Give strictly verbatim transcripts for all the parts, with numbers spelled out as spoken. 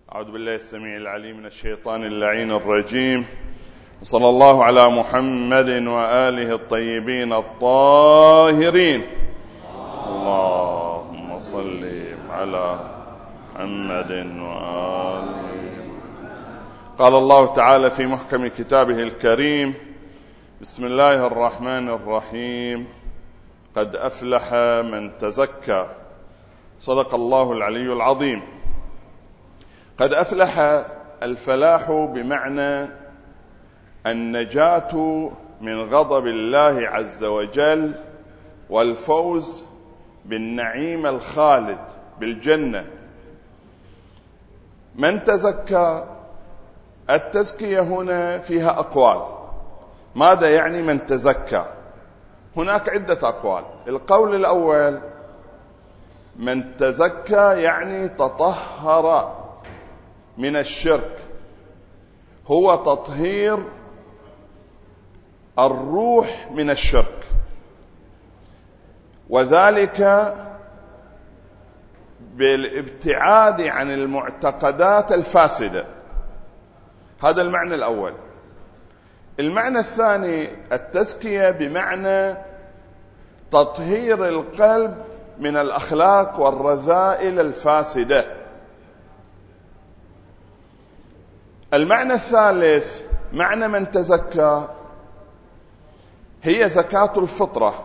أعوذ بالله السميع العليم من الشيطان اللعين الرجيم. وصلى الله على محمد وآله الطيبين الطاهرين. اللهم صل على محمد وآله. قال الله تعالى في محكم كتابه الكريم: بسم الله الرحمن الرحيم. قد أفلح من تزكى. صدق الله العلي العظيم. قد أفلح، الفلاح بمعنى النجاة من غضب الله عز وجل والفوز بالنعيم الخالد بالجنة. من تزكى، التزكية هنا فيها أقوال. ماذا يعني من تزكى؟ هناك عدة أقوال. القول الأول: من تزكى يعني تطهر من الشرك، هو تطهير الروح من الشرك، وذلك بالابتعاد عن المعتقدات الفاسدة. هذا المعنى الأول. المعنى الثاني: التزكية بمعنى تطهير القلب من الأخلاق والرذائل الفاسدة. المعنى الثالث: معنى من تزكى هي زكاة الفطرة،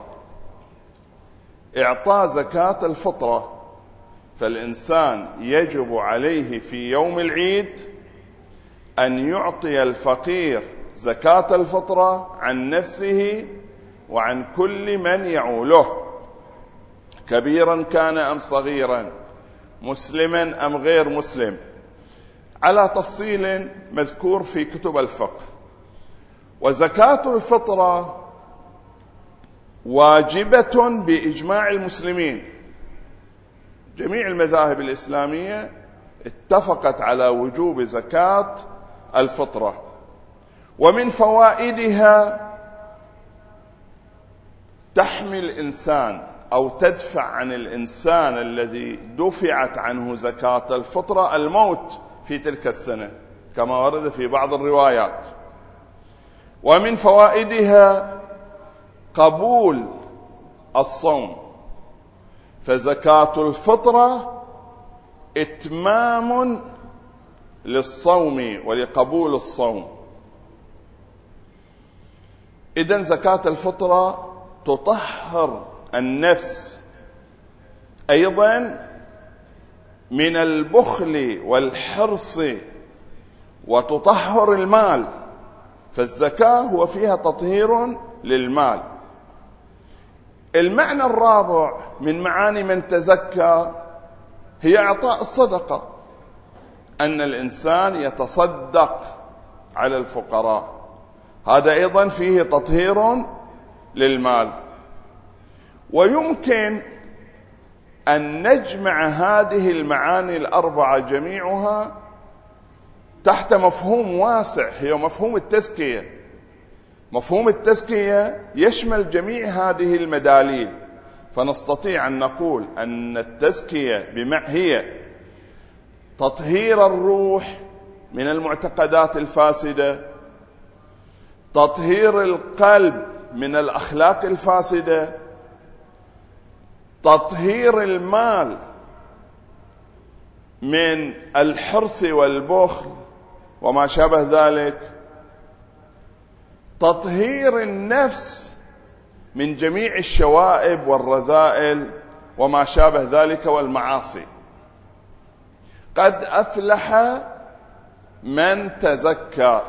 إعطاء زكاة الفطرة. فالإنسان يجب عليه في يوم العيد أن يعطي الفقير زكاة الفطرة عن نفسه وعن كل من يعوله، كبيرا كان أم صغيرا، مسلما أم غير مسلم، على تفصيل مذكور في كتب الفقه. وزكاة الفطرة واجبة بإجماع المسلمين. جميع المذاهب الإسلامية اتفقت على وجوب زكاة الفطرة. ومن فوائدها تحمي الإنسان أو تدفع عن الإنسان الذي دفعت عنه زكاة الفطرة الموت في تلك السنة، كما ورد في بعض الروايات. ومن فوائدها قبول الصوم، فزكاة الفطرة إتمام للصوم ولقبول الصوم. إذن زكاة الفطرة تطهر النفس أيضا من البخل والحرص، وتطهر المال، فالزكاة هو فيها تطهير للمال. المعنى الرابع من معاني من تزكى هي إعطاء الصدقة، أن الإنسان يتصدق على الفقراء، هذا أيضا فيه تطهير للمال. ويمكن أن نجمع هذه المعاني الأربعة جميعها تحت مفهوم واسع، هي مفهوم التزكية. مفهوم التزكية يشمل جميع هذه المداليل، فنستطيع أن نقول أن التزكية بمعنى هي تطهير الروح من المعتقدات الفاسدة، تطهير القلب من الأخلاق الفاسدة، تطهير المال من الحرص والبخل وما شابه ذلك، تطهير النفس من جميع الشوائب والرذائل وما شابه ذلك والمعاصي. قد أفلح من تزكى.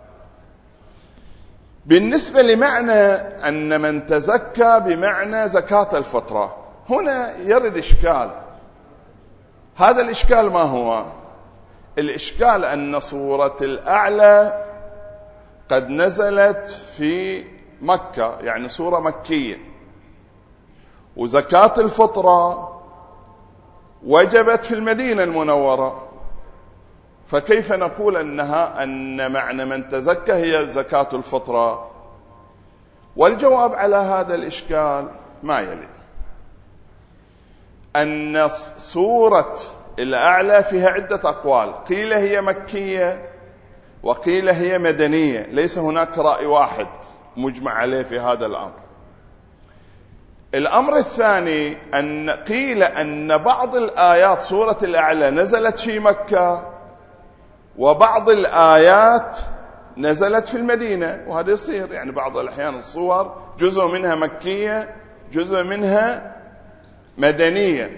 بالنسبة لمعنى أن من تزكى بمعنى زكاة الفطرة، هنا يرد إشكال. هذا الإشكال ما هو؟ الإشكال أن سورة الأعلى قد نزلت في مكة، يعني سورة مكية، وزكاة الفطرة وجبت في المدينة المنورة، فكيف نقول أنها أن معنى من تزكى هي زكاة الفطرة؟ والجواب على هذا الإشكال ما يلي: أن سورة الأعلى فيها عدة أقوال، قيل هي مكية وقيل هي مدنية، ليس هناك رأي واحد مجمع عليه في هذا الأمر. الأمر الثاني أن قيل أن بعض الآيات سورة الأعلى نزلت في مكة وبعض الآيات نزلت في المدينة، وهذا يصير يعني بعض الأحيان الصور جزء منها مكية جزء منها مدنية.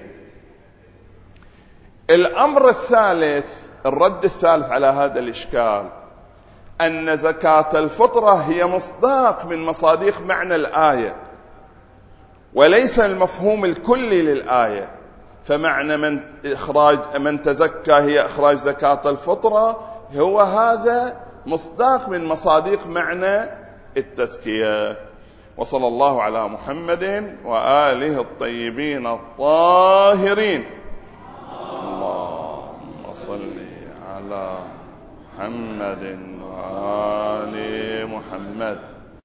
الأمر الثالث، الرد الثالث على هذا الإشكال، أن زكاة الفطرة هي مصداق من مصاديق معنى الآية وليس المفهوم الكلي للآية، فمعنى من إخراج من تزكى هي إخراج زكاة الفطرة هو هذا مصداق من مصاديق معنى التزكية. وصلى الله على محمد وآله الطيبين الطاهرين. اللهم صل على محمد وآل محمد.